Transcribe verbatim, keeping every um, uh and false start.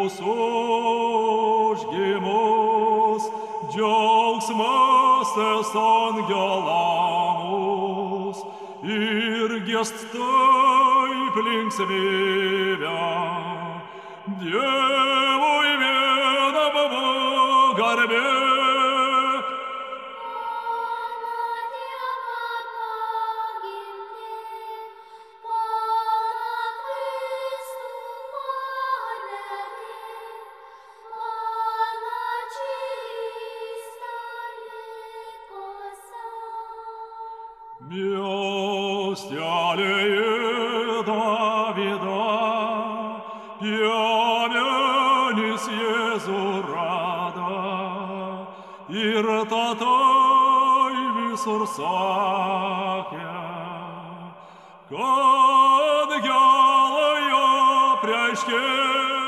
užgimus, džiaugsmas angelamus, ir giest taip linksmybę. Dievui vienam garbė. Miestelėje Davida, piemenys Jėzų rado, ir tatai visur sakė, kad gelai apreiškė